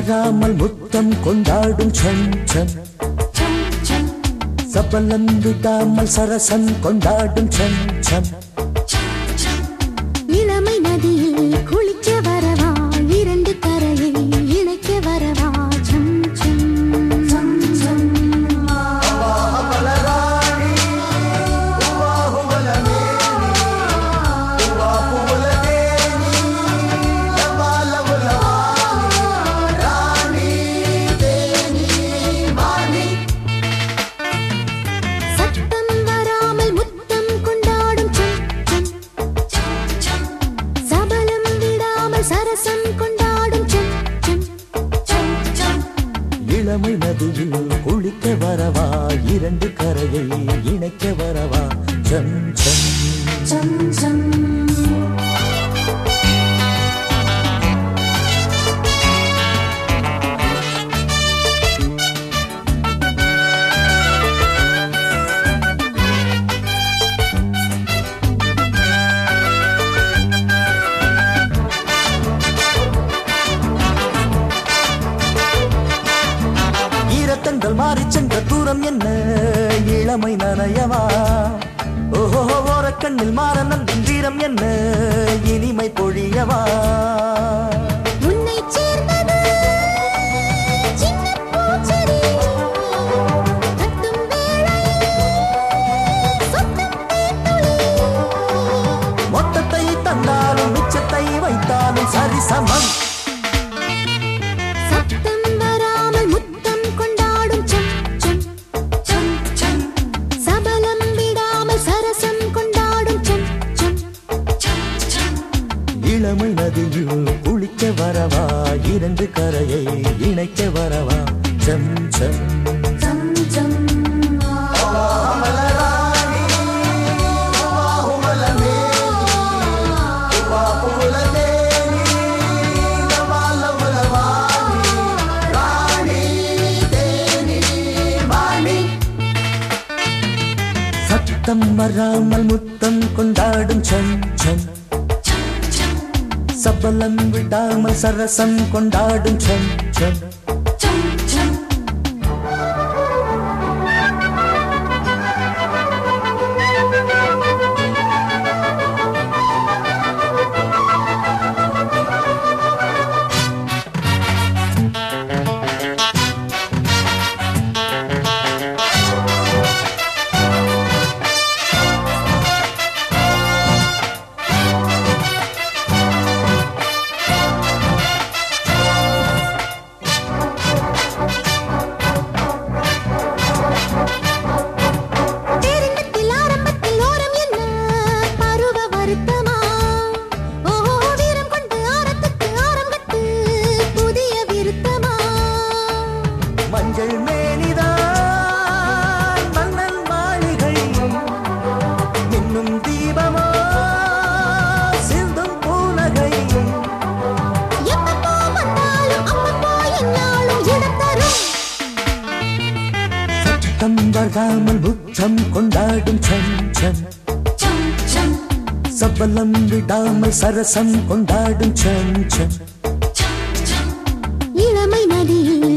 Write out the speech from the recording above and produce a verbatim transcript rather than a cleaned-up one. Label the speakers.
Speaker 1: வராமல் முத்தம் கொண்டாடும் சம் சம் சபலம் விடாமல் சரசம் கொண்டாடும் சம் சம்
Speaker 2: இளமை நதியில் குளிக்க வரவா இரண்டு கரையை இணைக்க வரவா சம் சம் சம் சம்
Speaker 1: இளமை நதியில் குளிக்க வரவா இரண்டு கரையை இணைக்க வரவா சம் சம்
Speaker 2: சம் சம்
Speaker 1: தங்கள் மாறி சென்ற தூரம் என்ன இளமை நனையவா ஓஹோ ஓரக்கண்ணில் மாற நந்தின் வீரம் என்ன இனிமை பொழியவா
Speaker 2: உன்னை சேர்ந்தது சின்ன பூச்செடி கட்டும் வேளையில் சொந்தம் தேன்துளி
Speaker 1: மொத்தத்தை தந்தாலும் மிச்சத்தை வைத்தாலும் சரிசமம்
Speaker 2: சத்தம் வராமல் முத்தம் கொண்டாடும் சம் சம் சம் சம் சபலம் விடாமல் சரசம் கொண்டாடும் சம் சம் சம் சம்
Speaker 1: இளமை நதியில் குளிக்க வரவா இரண்டு கரையை இணைக்க வரவா சம் சம்
Speaker 2: சம் சம்
Speaker 1: சத்தம் வராமல் முத்தம் கொண்டாடும் சம் சம் சபலம் விடாமல் சரசம் கொண்டாடும் சம் சம்
Speaker 2: சம் சம்
Speaker 1: மஞ்சள் மேனிதான் மன்னன் மாளிகை மின்னும் தீபமா சிந்தும் பூனகை சத்தம் வராமல் முத்தம் கொண்டாடும் சம் சம் சபலம் விடாமல் சரசம் கொண்டாடும் சம் சம்
Speaker 2: இளமை நதியில்